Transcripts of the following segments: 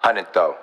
100 though.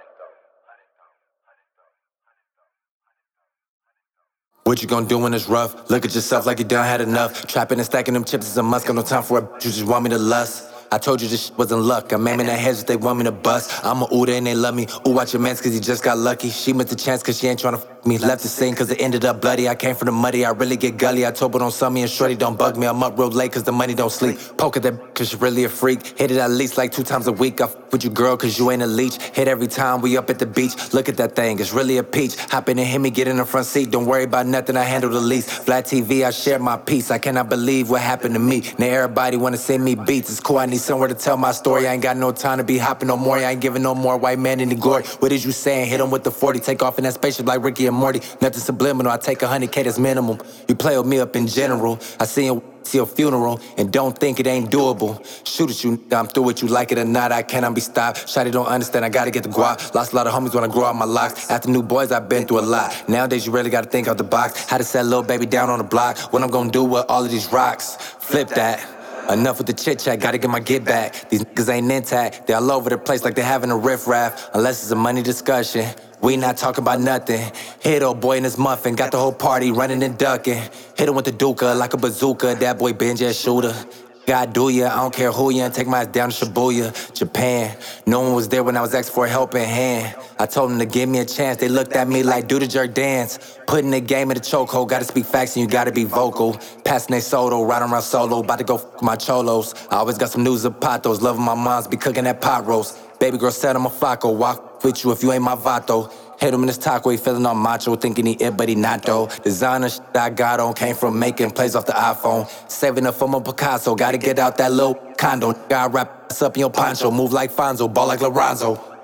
What you gonna do when it's rough? Look at yourself like you done had enough. Trapping and stacking them chips is a must. Got no time for it, you just want me to lust. I told you this shit wasn't luck. I'm aiming at heads if they want me to bust. I'm a Uda and they love me. Ooh, watch your mans cause he just got lucky. She missed the chance cause she ain't tryna f me. Left the scene cause it ended up bloody. I came from the muddy, I really get gully. I told her don't sell me and shorty don't bug me. I'm up real late cause the money don't sleep. Poke at that cause she really a freak. Hit it at least like 2 times a week. I f with you girl cause you ain't a leech. Hit every time we up at the beach. Look at that thing, it's really a peach. Hop in and hit me, get in the front seat. Don't worry about nothing, I handle the least. Flat TV, I share my piece. I cannot believe what happened to me. Now everybody wanna send me beats. It's cool, I need somewhere to tell my story. I ain't got no time to be hopping no more. I ain't giving no more white man any glory. What is you saying? Hit him with the 40. Take off in that spaceship like Ricky and Morty. Nothing subliminal. I take 100K, that's minimum. You play with me up in general. I see your funeral and don't think it ain't doable. Shoot at you, I'm through with you, like it or not. I cannot be stopped. Shawty don't understand, I gotta get the guap. Lost a lot of homies when I grow out my locks. After new boys, I've been through a lot. Nowadays, you really gotta think out the box. How to set little baby down on the block. What I'm gonna do with all of these rocks? Flip that. Enough with the chit chat, gotta get my get back. These niggas ain't intact, they all over the place like they having a riff raff. Unless it's a money discussion, we not talking about nothing. Hit old boy in his muffin, got the whole party running and ducking. Hit him with the duka like a bazooka, that boy Benji a shooter. God do ya, I don't care who ya, and take my ass down to Shibuya, Japan. No one was there when I was asking for a helping hand. I told them to give me a chance, they looked at me like do the jerk dance. Putting the game in the chokehold, gotta speak facts and you gotta be vocal. Passing they soda, riding around solo, about to go f my cholos. I always got some news of patos, loving my moms, be cooking that pot roast. Baby girl said I'm a flaco, walk with you if you ain't my vato. Hit him in his taco, he feeling all macho, thinking he it, but he not though. Designer shit I got on, came from making plays off the iPhone. Saving up for my Picasso, gotta get out that little condo. Gotta wrap this up in your poncho, move like Fonzo, ball like Lorenzo.